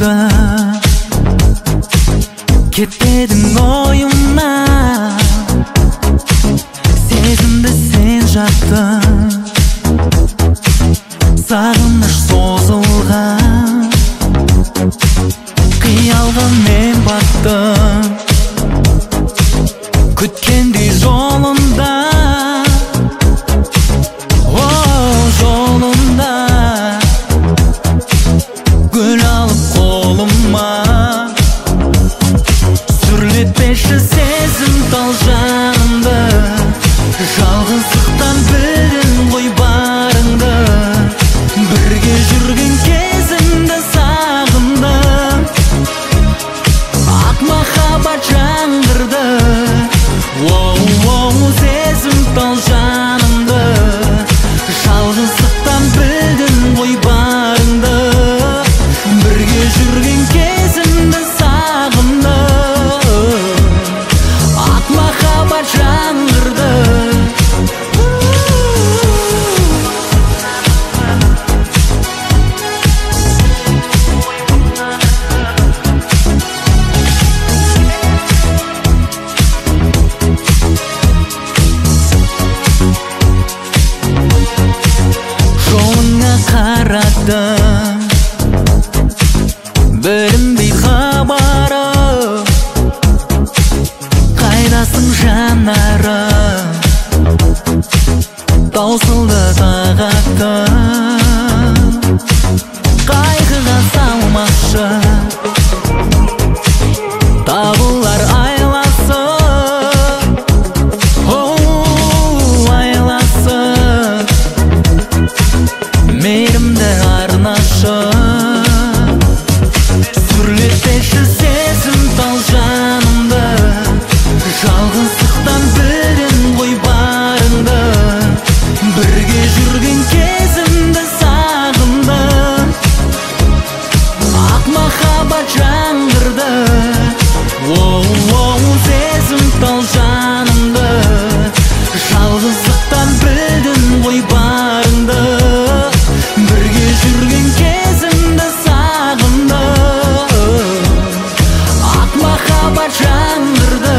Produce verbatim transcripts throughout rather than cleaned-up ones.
жатты, кетпедің ойымнан, сезімді сен жаттың, сағыныш созылған, қиялға мен баттым, күткендей жолында, о жолында, гүл алып қолыма, сүрлетпеші сезім тал жанымды, жалғыздықтан білдің ғой барыңды, бірге жүрген кезімді сағындым, ақ махаббат жаңғырды, оу-оу сезім тал жанымды, жалғыздықтан білдің ғой барыңды, бірге жүрген кезімді сағындым, ақ махаббат жаңғырды. Жолыңа қарадым, білінбей хабары, қайдасың жанарым, таусылды тағатым, қайғыға салмақшы, табылар айласы, оу айласы, мейірімді арнашы, сүрлетпеші сезім тал жанымды, жалғыздықтан білдің ғой барыңды, бірге жүрген кезімді сағындым, ақ махаббат жаңғырды, оу-оу сезім тал жанымды, жалғыздықтан білдің ғой барыңды, бірге жүрген кезімді сағындым, ақ махаббат жаңғырды.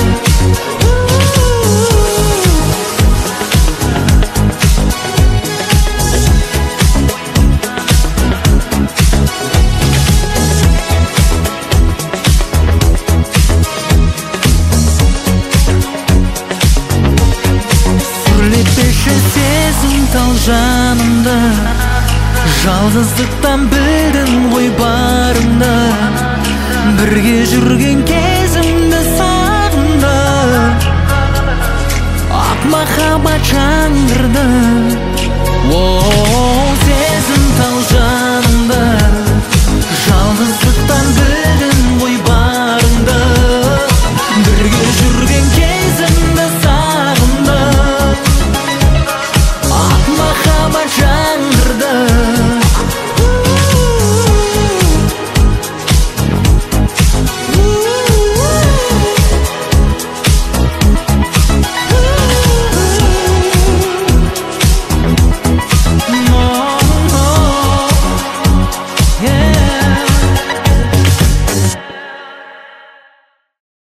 Сүрлетпеші сезім тал жанымды, жалғыздықтан білдің ғой барыңды, бірге жүрген кезімді сағындым, ақ махаббат жаңғырды, оу сезім тал жанымды, жалғыздықтан білдің ғой барыңды, бірге жүрген кезімді сағындым, ақ махаббат жаңғырды.